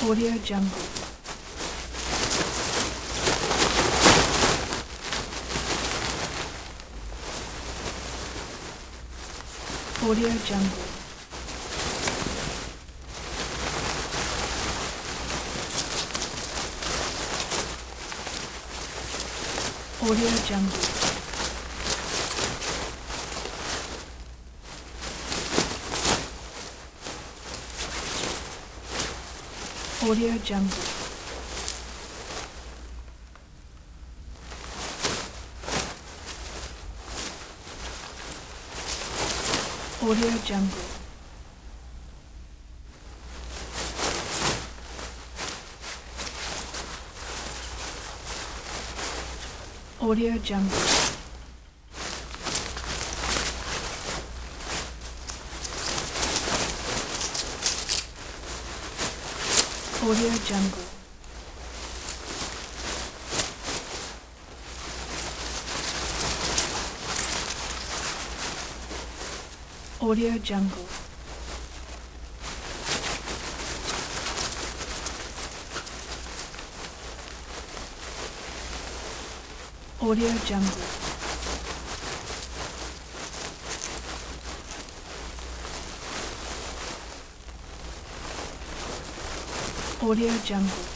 Audio Jungle. Audio Jungle. Audio Jungle. Audio Jungle. Audio Jungle. Audio Jungle. Audio Jungle. Audio Jungle. Audio Jungle. Audio Jungle.